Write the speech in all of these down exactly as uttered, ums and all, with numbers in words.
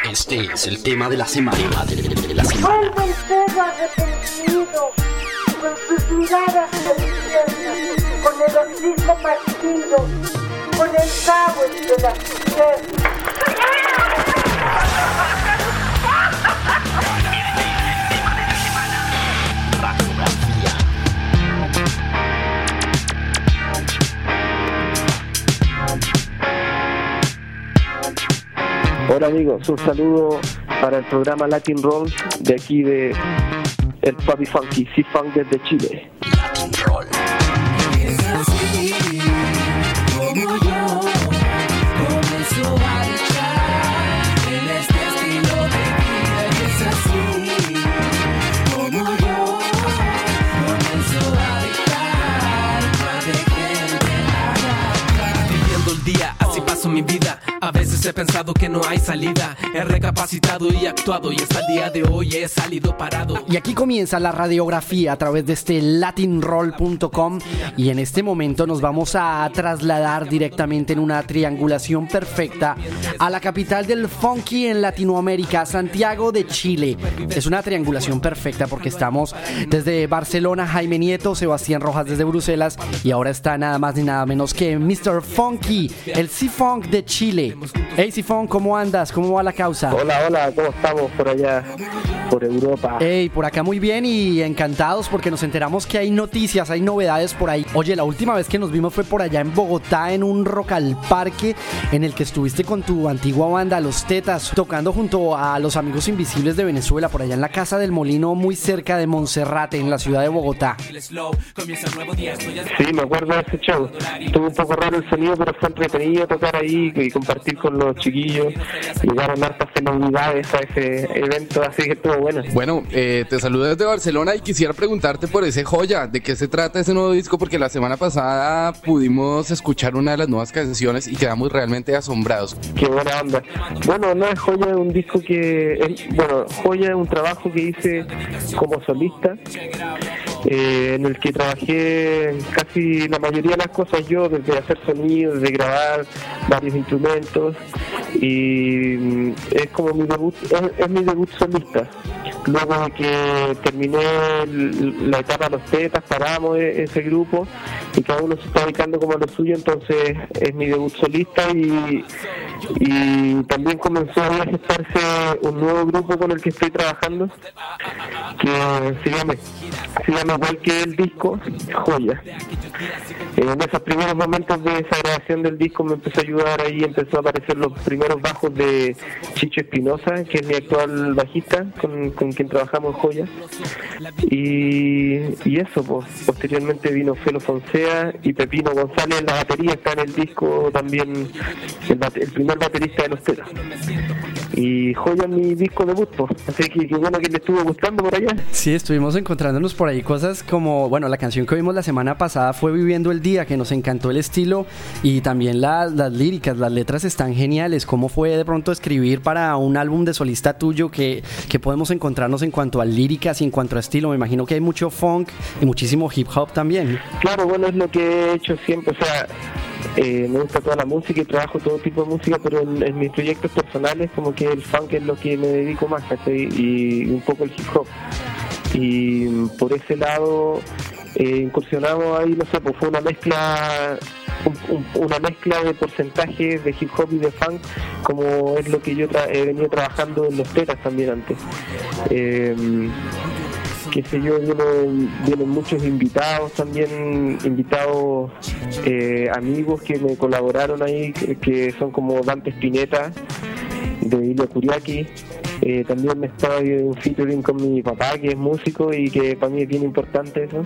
Este es el tema de la semana. De la semana. Vuelve el perro arrepentido, con sus miradas deliciosas, con el hocico partido, con el cabo entre las piernas. Hola amigos, un saludo para el programa Latin Roll de aquí de el Papi Funky, C-Funk desde Chile. Latin Roll. Es así, como yo, comienzo a luchar en este estilo de vida. Es así, como yo, comienzo a dictar más de gente haga. Viviendo el día, así paso mi vida. A veces he pensado que no hay salida. He recapacitado y actuado, y hasta el día de hoy he salido parado. Y aquí comienza la radiografía a través de este latin roll punto com, y en este momento nos vamos a trasladar directamente en una triangulación perfecta a la capital del funky en Latinoamérica, Santiago de Chile. Es una triangulación perfecta porque estamos desde Barcelona, Jaime Nieto, Sebastián Rojas desde Bruselas, y ahora está nada más ni nada menos que mister Funky, el C-Funk de Chile. Hey C-Funk, ¿cómo andas? ¿Cómo va la causa? Hola, hola, ¿cómo estamos por allá, por Europa? Hey, por acá muy bien y encantados porque nos enteramos que hay noticias, hay novedades por ahí. Oye, la última vez que nos vimos fue por allá en Bogotá, en un Rock al Parque, en el que estuviste con tu antigua banda, Los Tetas, tocando junto a los Amigos Invisibles de Venezuela, por allá en la Casa del Molino, muy cerca de Monserrate, en la ciudad de Bogotá. Sí, me acuerdo de ese show. Estuvo un poco raro el sonido, pero fue entretenido tocar ahí y compartir con los chiquillos. Llegaron hartas celebridades a ese evento, así que estuvo bueno. Bueno, eh, te saludo desde Barcelona y quisiera preguntarte por ese Joya, ¿de qué se trata ese nuevo disco? Porque la semana pasada pudimos escuchar una de las nuevas canciones y quedamos realmente asombrados. Qué buena onda. Bueno, no es Joya, es un disco que... Es, bueno, Joya es un trabajo que hice como solista, eh, en el que trabajé casi la mayoría de las cosas yo, desde hacer sonido, desde grabar varios instrumentos, y es como mi debut, es, es mi debut solista. Luego de que terminé el, la etapa de Los Tetas, paramos ese grupo y cada uno se está dedicando como a lo suyo, entonces es mi debut solista, y, y también comenzó a gestarse un nuevo grupo con el que estoy trabajando que se llama, se llama igual que el disco, Joya. En esos primeros momentos de esa grabación del disco me empezó a ayudar, ahí empezó a aparecer los primeros bajos de Chicho Espinosa, que es mi actual bajista, con, con quien trabajamos en Joya, y, y eso, pues, posteriormente vino Felo Fonsea y Pepino González, la batería está en el disco también, el, bate, el primer baterista de Los Tetas. Y Joya es mi disco debut, pues. Así que qué bueno que le estuvo gustando por allá. Sí, estuvimos encontrándonos por ahí cosas como, bueno, la canción que vimos la semana pasada fue Viviendo el Día, que nos encantó el estilo, y también la, las líricas, las letras están geniales. ¿Cómo fue de pronto escribir para un álbum de solista tuyo que, que podemos encontrarnos en cuanto a líricas y en cuanto a estilo? Me imagino que hay mucho funk y muchísimo hip hop también. Claro, bueno, es lo que he hecho siempre, o sea... Eh, me gusta toda la música y trabajo todo tipo de música, pero en, en mis proyectos personales como que el funk es lo que me dedico más, ¿sí? Y un poco el hip hop, y por ese lado eh, incursionamos ahí, no sé, pues fue una mezcla un, un, una mezcla de porcentajes de hip hop y de funk, como es lo que yo tra- he venido trabajando en Los Tetas también antes. eh, qué sé yo, vienen, vienen muchos invitados también, invitados eh, amigos que me colaboraron ahí, que, que son como Dante Spinetta, de Ilya Kuriaki. Eh, también estoy en un featuring con mi papá, que es músico y que para mí es bien importante eso.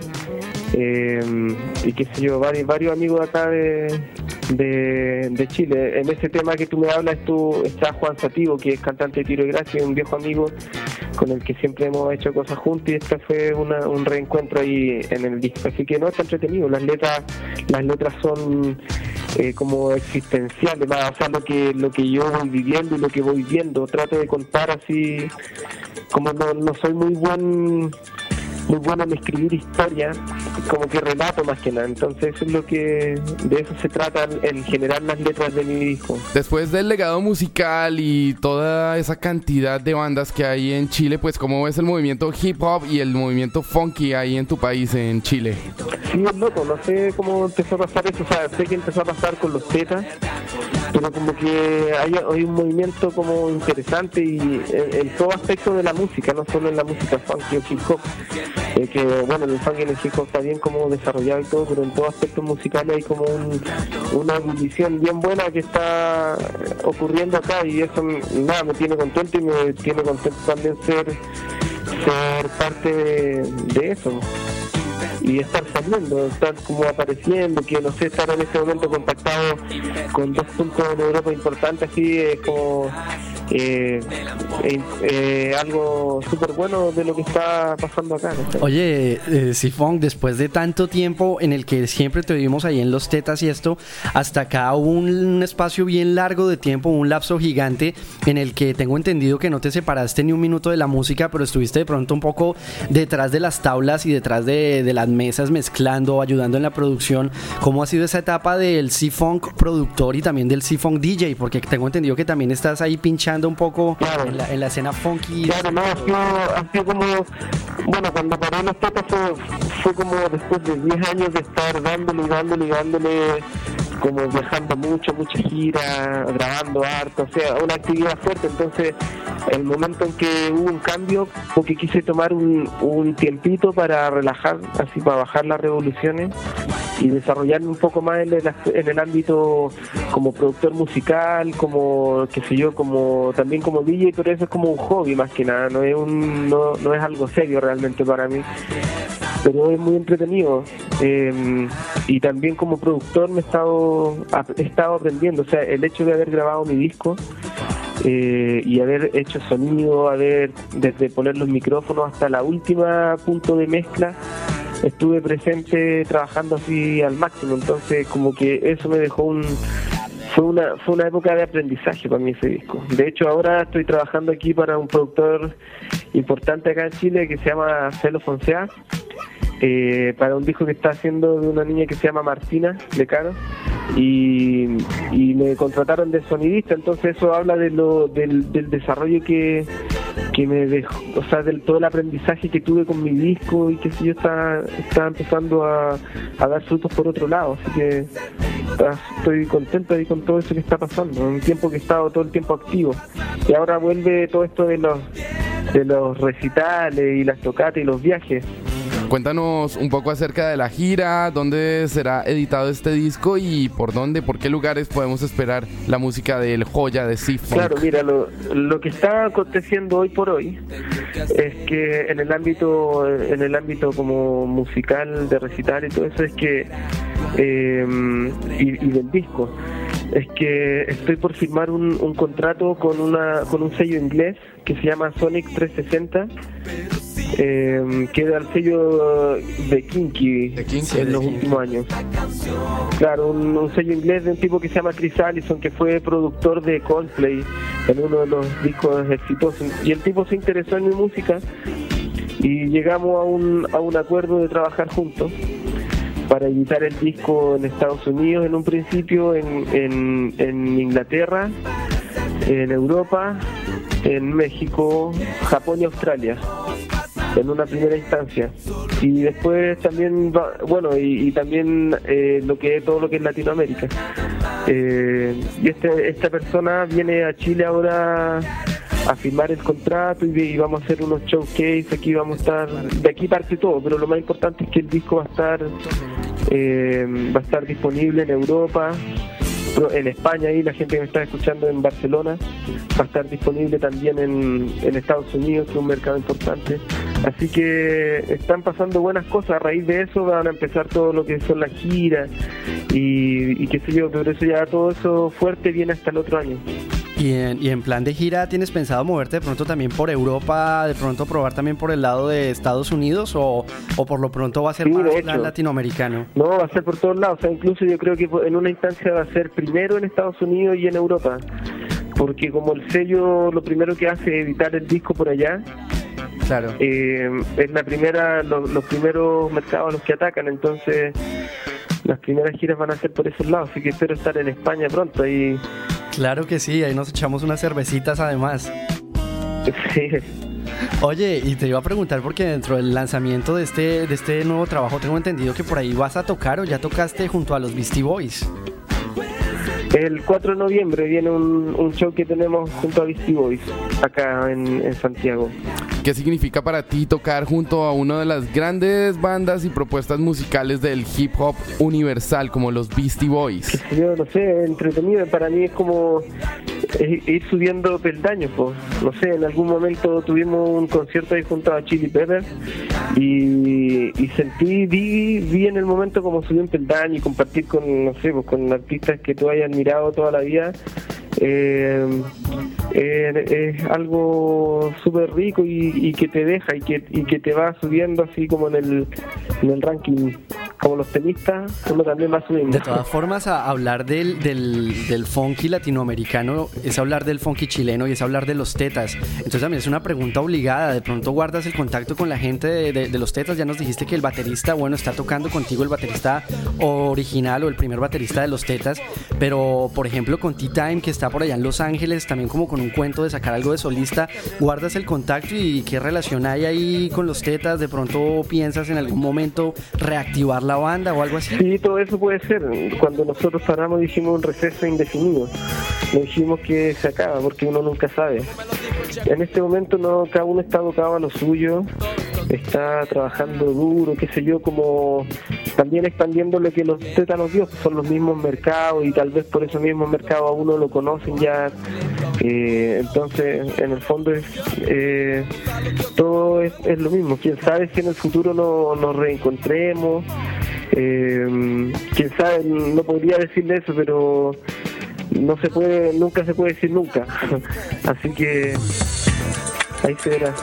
Eh, y qué sé yo, varios, varios amigos de acá de, de, de Chile. En ese tema que tú me hablas, tú, está Juan Sativo, que es cantante de Tiro de Gracia, un viejo amigo con el que siempre hemos hecho cosas juntos, y este fue una, un reencuentro ahí en el disco. Así que no, está entretenido. Las letras, las letras son eh, como existenciales, más, o sea, lo que, lo que yo voy viviendo y lo que voy viendo. Trato de contar así, como no, no soy muy buen muy bueno en escribir historias, como que relato más que nada. Entonces eso es lo que, de eso se trata en general las letras de mi disco. Después del legado musical y toda esa cantidad de bandas que hay en Chile, pues ¿cómo ves el movimiento hip hop y el movimiento funky ahí en tu país, en Chile? Sí, es loco, no sé cómo empezó a pasar eso, o sea, sé que empezó a pasar con los Tetas, pero como que hay, hay un movimiento como interesante y en, en todo aspecto de la música, no solo en la música funky o hip hop, eh, que bueno, el funk y el hip hop está bien como desarrollado y todo, pero en todo aspecto musical hay como un, una ebullición bien buena que está ocurriendo acá y eso nada me tiene contento y me tiene contento también ser, ser parte de, de eso. Y estar saliendo, estar como apareciendo, que no sé, estar en este momento contactado con dos puntos en Europa importantes, así es como eh, eh, eh, algo súper bueno de lo que está pasando acá, ¿no? Oye, eh, Sifong, después de tanto tiempo en el que siempre te vimos ahí en los Tetas y esto, hasta acá hubo un, un espacio bien largo de tiempo, un lapso gigante en el que tengo entendido que no te separaste ni un minuto de la música, pero estuviste de pronto un poco detrás de las tablas y detrás de, de las mesas mezclando, ayudando en la producción. ¿Cómo ha sido esa etapa del C-Funk productor y también del C-Funk D J? Porque tengo entendido que también estás ahí pinchando un poco claro. en, la, en la escena funky. Claro, no, ha sido, ha sido como, bueno, cuando paré los Tetas fue, fue como después de diez años de estar dándole y dándole y dándole, como viajando mucho, mucha gira, grabando harto, o sea, una actividad fuerte. Entonces el momento en que hubo un cambio, porque quise tomar un, un tiempito para relajar, así para bajar las revoluciones y desarrollarme un poco más en el, en el ámbito como productor musical, como, qué sé yo, como también como D J, pero eso es como un hobby más que nada, no es un no, no es algo serio realmente para mí, pero es muy entretenido. Eh, y también como productor me he estado, he estado aprendiendo, o sea, el hecho de haber grabado mi disco eh, y haber hecho sonido, haber desde poner los micrófonos hasta la última punto de mezcla, estuve presente trabajando así al máximo, entonces como que eso me dejó un fue una fue una época de aprendizaje para mí ese disco. De hecho ahora estoy trabajando aquí para un productor importante acá en Chile que se llama Celo Fonsea, eh, para un disco que está haciendo de una niña que se llama Martina Lecaro, y, y me contrataron de sonidista, entonces eso habla de lo del, del desarrollo que que me dejó, o sea, del todo el aprendizaje que tuve con mi disco y que si yo está, está empezando a, a dar frutos por otro lado, así que está, estoy contento ahí con todo eso que está pasando, en un tiempo que he estado todo el tiempo activo, y ahora vuelve todo esto de los de los recitales y las tocatas y los viajes. Cuéntanos un poco acerca de la gira, dónde será editado este disco y por dónde, por qué lugares podemos esperar la música del Joya de C-Funk. Claro, mira, lo, lo que está aconteciendo hoy por hoy es que en el ámbito, en el ámbito como musical de recital y todo eso es que eh, y, y del disco es que estoy por firmar un, un contrato con una con un sello inglés que se llama Sonic trescientos sesenta. Eh, que era el sello de Kinky, de Kinky en de los Kinky. últimos años. Claro, un, un sello inglés de un tipo que se llama Chris Allison, que fue productor de Coldplay en uno de los discos exitosos. Y el tipo se interesó en mi música y llegamos a un, a un acuerdo de trabajar juntos para editar el disco en Estados Unidos en un principio, en, en, en Inglaterra, en Europa, en México, Japón y Australia en una primera instancia, y después también va, bueno y, y también eh, lo que es todo lo que es Latinoamérica, eh, y este, esta persona viene a Chile ahora a firmar el contrato y, y vamos a hacer unos showcase aquí, vamos a estar, de aquí parte todo, pero lo más importante es que el disco va a estar eh, va a estar disponible en Europa, en España, y la gente que me está escuchando en Barcelona, va a estar disponible también en, en Estados Unidos, que es un mercado importante. Así que están pasando buenas cosas. A raíz de eso van a empezar todo lo que son las giras y, y qué sé yo, pero eso ya todo eso fuerte viene hasta el otro año. Y en, y en plan de gira, ¿tienes pensado moverte de pronto también por Europa, de pronto probar también por el lado de Estados Unidos, o, o por lo pronto va a ser Sí, más de plan hecho. latinoamericano? No, va a ser por todos lados. O sea, incluso yo creo que en una instancia va a ser primero en Estados Unidos y en Europa, porque como el sello lo primero que hace es editar el disco por allá, Claro. eh, es la primera, lo- los primeros mercados a los que atacan, entonces las primeras giras van a ser por esos lados, así que espero estar en España pronto y Claro que sí, ahí nos echamos unas cervecitas además. sí. Oye, y te iba a preguntar porque dentro del lanzamiento de este, de este nuevo trabajo tengo entendido que por ahí vas a tocar o ya tocaste junto a los Beastie Boys. El cuatro de noviembre viene un, un show que tenemos junto a Beastie Boys acá en, en Santiago. ¿Qué significa para ti tocar junto a una de las grandes bandas y propuestas musicales del hip hop universal como los Beastie Boys? Yo no sé, entretenido, para mí es como eh, ir subiendo peldaños, pues. No sé, en algún momento tuvimos un concierto ahí junto a Chili Peppers y, y sentí, vi, vi en el momento como subir un peldaño y compartir con, no sé, pues con artistas que tú hayas admirado toda la vida. Eh, eh, es algo súper rico y, y que te deja y que, y que te va subiendo así como en el, en el ranking, como los tenistas, uno también va subiendo. De todas formas, a hablar del, del, del funky latinoamericano es hablar del funky chileno y es hablar de los tetas. Entonces también es una pregunta obligada. De pronto guardas el contacto con la gente de, de, de los tetas. Ya nos dijiste que el baterista, bueno, está tocando contigo, el baterista original o el primer baterista de los tetas. Pero, por ejemplo, con T-Time, que está por allá en Los Ángeles, también como con un cuento de sacar algo de solista, ¿guardas el contacto y qué relación hay ahí con los tetas? ¿De pronto piensas en algún momento reactivar la banda o algo así? Sí, todo eso puede ser. Cuando nosotros paramos dijimos un receso indefinido. No dijimos que se acaba porque uno nunca sabe. En este momento no, cada uno está abocado a lo suyo, está trabajando duro, qué sé yo, como también expandiendo lo que los tetas nos dio, son los mismos mercados y tal vez por esos mismos mercados a uno lo conocen ya. Eh, entonces, en el fondo es eh, todo es, es lo mismo. Quién sabe si en el futuro no, nos reencontremos. Eh, quién sabe, no podría decirle eso, pero no se puede, nunca se puede decir nunca. Así que ahí se verá.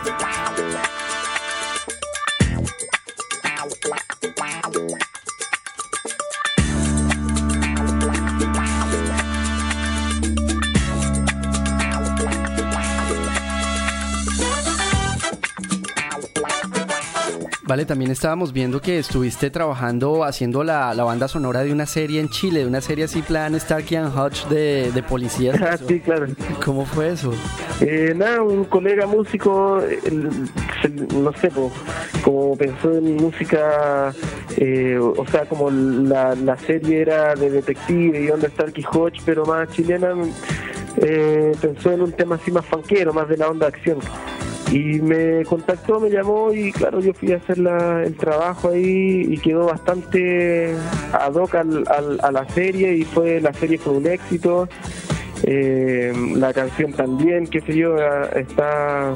Vale, también estábamos viendo que estuviste trabajando haciendo la, la banda sonora de una serie en Chile, de una serie así plan Starkey and Hutch de, de policías. Ah, sí, claro. ¿Cómo fue eso? Eh, nada, un colega músico, el- se- no sé, po, como pensó en música, eh, o sea, como la, la serie era de detective y onda Starkey Hutch, pero más chilena, eh, pensó en un tema así más funkero, más de la onda de acción. Y me contactó, me llamó y claro, yo fui a hacer la, el trabajo ahí y quedó bastante ad hoc al, al- a la serie y fue la serie fue un éxito. Eh, la canción también, qué sé yo, eh, está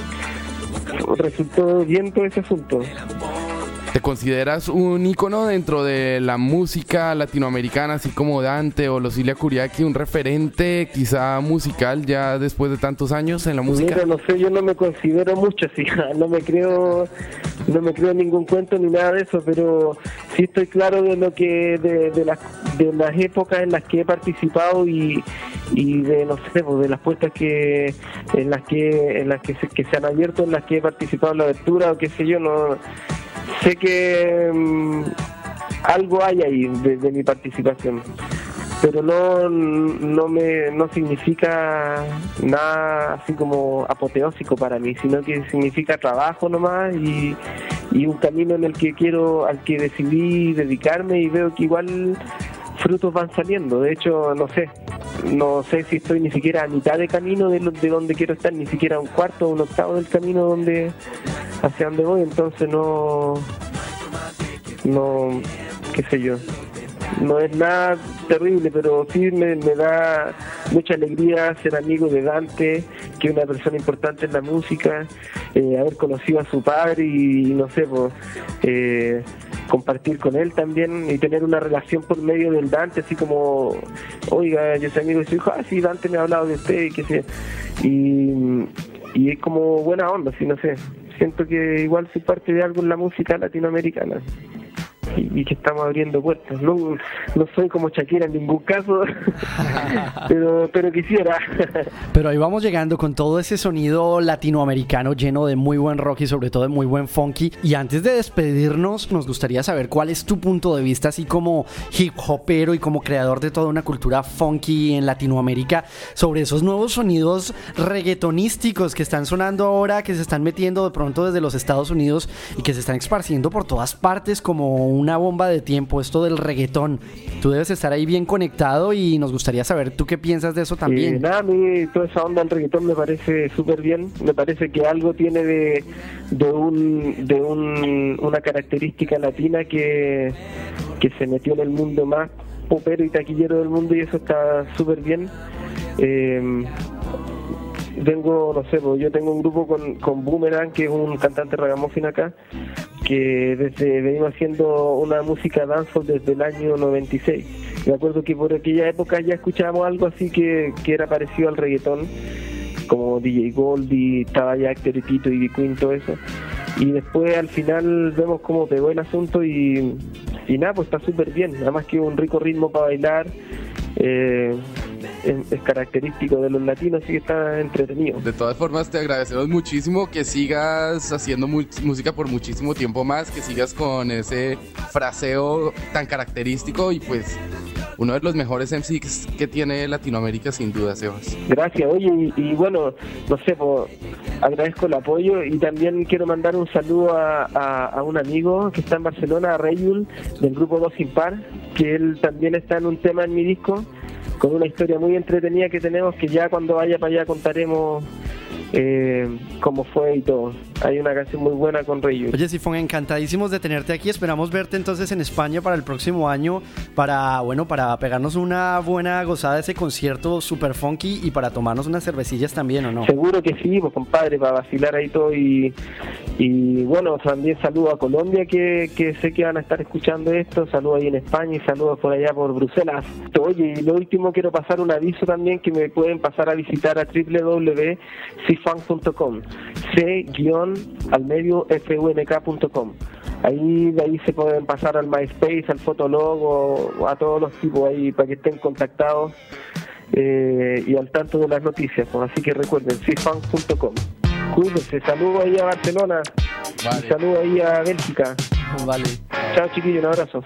resultó bien todo ese asunto. ¿Te consideras un ícono dentro de la música latinoamericana, así como Dante o Losilia Curiaki, un referente quizá musical ya después de tantos años en la música? Mira, no sé, yo no me considero mucho así, no me creo, no me creo ningún cuento ni nada de eso, pero sí estoy claro de lo que, de, de las, de las épocas en las que he participado y, y de no sé, pues, de las puertas que, en las que, en las que se, que se han abierto, en las que he participado en la abertura o qué sé yo, no sé que mm, algo hay ahí de, de mi participación, pero no no me no significa nada así como apoteósico para mí, sino que significa trabajo nomás y, y un camino en el que quiero, al que decidí dedicarme y veo que igual frutos van saliendo. De hecho, no sé, no sé si estoy ni siquiera a mitad de camino de, lo, de donde quiero estar, ni siquiera un cuarto o un octavo del camino donde hacia donde voy, entonces no, no, qué sé yo, no es nada terrible, pero sí me, me da mucha alegría ser amigo de Dante, que es una persona importante en la música, eh, haber conocido a su padre y, no sé, pues, eh, compartir con él también y tener una relación por medio del Dante, así como, oiga, yo soy amigo de su hijo, ah, sí, Dante me ha hablado de usted y qué sé, y, y es como buena onda, sí, no sé, siento que igual soy parte de algo en la música latinoamericana. y, y que estamos abriendo puertas. No, no soy como Shakira en ningún caso, pero, pero quisiera. Pero ahí vamos llegando con todo ese sonido latinoamericano lleno de muy buen rock y sobre todo de muy buen funky. Y antes de despedirnos, nos gustaría saber cuál es tu punto de vista, así como hip hopero y como creador de toda una cultura funky en Latinoamérica, sobre esos nuevos sonidos reggaetonísticos que están sonando ahora, que se están metiendo de pronto desde los Estados Unidos y que se están esparciendo por todas partes como una bomba de tiempo, esto del reggaetón. Tú debes estar ahí bien conectado y nos gustaría saber tú qué piensas de eso también. Eh, nada, a mí toda esa onda del reggaetón me parece súper bien, me parece que algo tiene de, de, un, de un, una característica latina que, que se metió en el mundo más popero y taquillero del mundo, y eso está súper bien. Eh, vengo, no sé, pues yo tengo un grupo con, con Boomerang, que es un cantante ragamuffin acá, que desde venimos haciendo una música dancehall desde el año noventa y seis. Me acuerdo que por aquella época ya escuchábamos algo así que, que era parecido al reggaetón, como D J Goldie, estaba ya Héctor y Tito y D Queen, todo eso. Y después al final vemos cómo pegó el asunto y, y nada, pues está súper bien. Además que un rico ritmo para bailar. Eh, es, es característico de los latinos, así que está entretenido. De todas formas, te agradecemos muchísimo que sigas haciendo mu- música por muchísimo tiempo más, que sigas con ese fraseo tan característico y pues uno de los mejores M Cs que tiene Latinoamérica sin duda, Sebas. Gracias, oye, y, y bueno, no sé, pues, agradezco el apoyo y también quiero mandar un saludo a, a, a un amigo que está en Barcelona, a Rayul, del grupo Dos Sin Par, que él también está en un tema en mi disco, con una historia muy entretenida que tenemos, que ya cuando vaya para allá contaremos eh, cómo fue y todo. Hay una canción muy buena con Rayul. Oye, Sifón, encantadísimos de tenerte aquí. Esperamos verte entonces en España para el próximo año, para, bueno, para pegarnos una buena gozada de ese concierto super funky y para tomarnos unas cervecillas también, ¿o no? Seguro que sí, pues compadre, para vacilar ahí todo. Y, y bueno, también saludo a Colombia, que, que sé que van a estar escuchando esto. Saludo ahí en España y saludos por allá por Bruselas. Oye, y lo último, quiero pasar un aviso también, que me pueden pasar a visitar a doble u doble u doble u punto cifunk punto com, c al medio f u n k punto com. Ahí de ahí se pueden pasar al MySpace, al Fotolog, o a todos los tipos ahí para que estén contactados eh, y al tanto de las noticias. Pues, así que recuerden, cifunk punto com. Cuídense, saludos ahí a Barcelona, Vale. y saludos ahí a Bélgica. Vale. Chao chiquillos, un abrazo.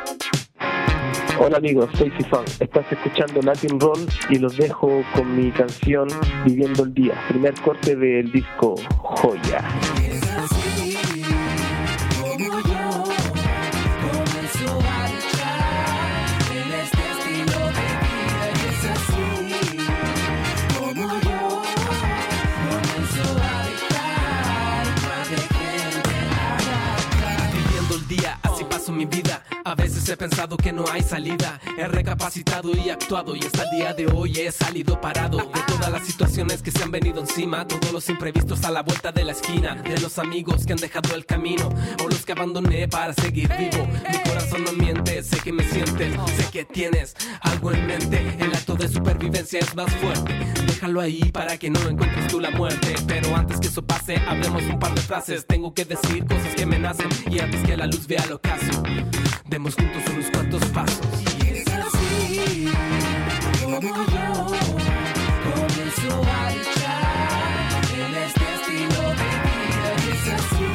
Hola amigos, soy Cifunk. Estás escuchando Latin Roll y los dejo con mi canción Viviendo el Día, primer corte del disco Joya. Es así como yo comienzo a luchar en este estilo de vida. Y es así como yo comienzo a dejar más de gente haga. Viviendo el día, así paso mi vida. A veces he pensado que no hay salida. He recapacitado y actuado, y hasta el día de hoy he salido parado de todas las situaciones que se han venido encima, todos los imprevistos a la vuelta de la esquina, de los amigos que han dejado el camino o los que abandoné para seguir vivo. Mi corazón no miente, sé que me sientes, sé que tienes algo en mente. El acto de supervivencia es más fuerte, déjalo ahí para que no encuentres tú la muerte. Pero antes que eso pase, hablemos un par de frases. Tengo que decir cosas que me nacen, y antes que la luz vea el ocaso, demos juntos unos cuantos pasos. Y es así como yo comienzo a luchar en este estilo de vida. Y es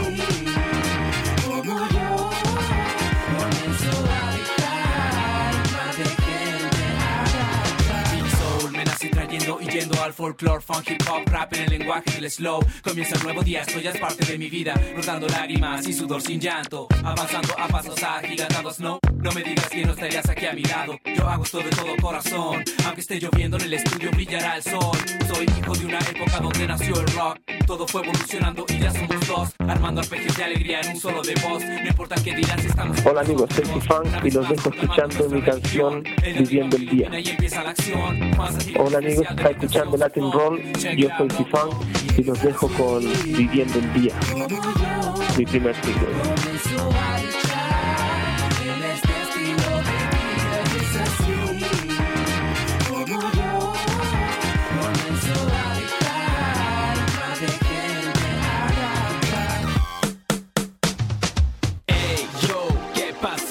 así como yo comienzo a dejar más de gente haga. Big Soul, me nací trayendo y yendo al folklore, funk, hip hop, rap en el lenguaje del slow. Comienza un nuevo día, esto ya es parte de mi vida, rodando lágrimas y sudor sin llanto, avanzando a pasos agigantados. No, no me digas que no estarías aquí a mi lado. Yo hago esto de todo corazón, aunque esté lloviendo en el estudio brillará el sol. Soy hijo de una época donde nació el rock, todo fue evolucionando y ya somos dos, armando arpegios de alegría en un solo de voz. No importa qué dirás, estamos. Hola amigos, soy Cifunk y los dejo escuchando mi canción Viviendo el Día. Hola amigos, está escuchando Latin Roll, yo soy Cifunk y los dejo con Viviendo el Día, mi primer single. Comienzo a luchar en este estilo de vida. Y es así como yo comienzo a dejar más de gente haga. Ey, yo, ¿qué pasa?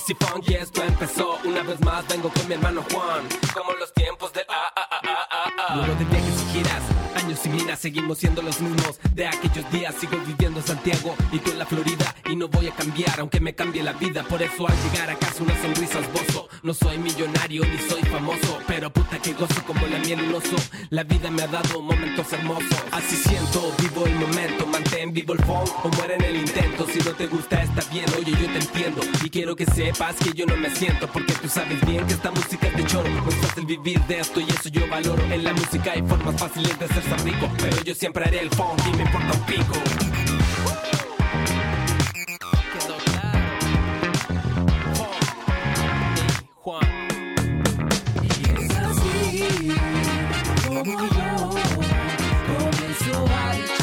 Easy Funky, esto empezó. Una vez más vengo con mi hermano Juan, como los tiempos de ah, ah, ah, ah, ah, ah. Luego de viajes y giras, años y minas, seguimos siendo los mismos de aquellos días. Sigo viviendo en Santiago y tú en la Florida, y no voy a cambiar aunque me cambie la vida. Por eso al llegar a casa una sonrisa esbozo. No soy millonario ni soy famoso, pero puta que gozo como la miel un oso. La vida me ha dado momentos hermosos. Así siento, vivo el momento. Mantén vivo el phone o muere en el intento. Si no te gusta está bien, oye yo te entiendo. Y quiero que sepas que yo no me siento, porque tú sabes bien que esta música es de choro. No es fácil vivir de esto y eso yo valoro. En la música hay formas fáciles de hacerse rico, pero yo siempre haré el funk y me importa un pico. Quedó claro. Funk. Juan. Y es así como yo comienzo a